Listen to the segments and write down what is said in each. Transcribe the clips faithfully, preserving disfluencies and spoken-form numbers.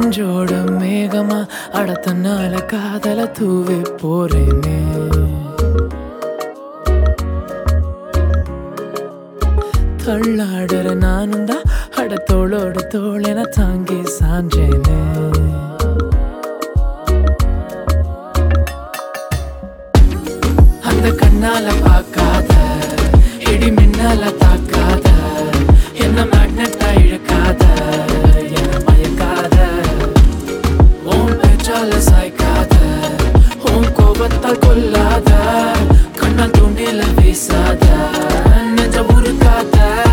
நெஞ்சோட மேகமா அடத்தனால காதல தூவி போறேனே. தள்ளாடுற நானும் தான் அடத்தோளோடு தோளென தாங்கி சாஞ்சேனே. அந்த கண்ணால பார்க்காத இடி மின்னால தாக்காத என்ன மேக்னெட்டா இழுக்காத என்ன மயக்காத உன் பேச்சால சாய்க்காத உன் கோபத்தால் கொல்லாத கண்ணா தூண்டில வீசாத நெஞ்ச உருக்காத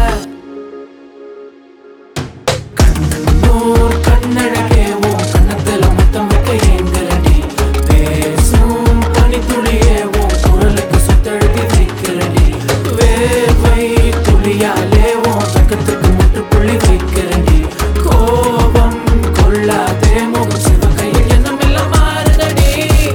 கண்ணூர் கண்ணழகே உன் கண்ணத்துல முத்தம் வைக்க ஏங்குறடி பேசும் பனித்துளியே உன் குரலுக்கு சுத்தழுதி வைக்கிறடி வேர்வை துளியாலே உன் தக்கத்துக்கு முற்றுப்புள்ளி வைக்கிறடி கோபம் கொள்ளாதே முகம் சிவகையில் எண்ணம் எல்லாம் மாறுதடி.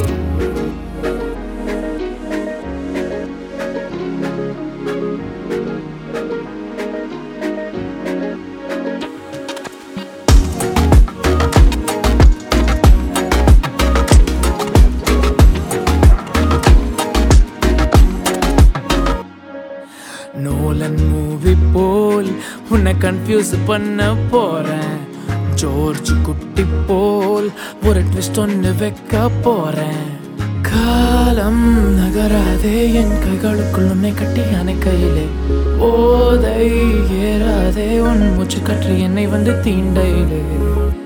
நோலன் மூவி போல் உன்னை கன்ஃபியூஸ் பண்ண போறேன். ஜோர்ஜ் குட்டி போல் ஒரு ட்விஸ்ட் ஒன்று வைக்க போறேன். காலம் நகராதே என் கைகளுக்குள் உன்னை கட்டி அணைக்கையிலே ஓதை ஏறாதே உன் மூச்சு கற்று என்னை வந்து தீண்டையிலே.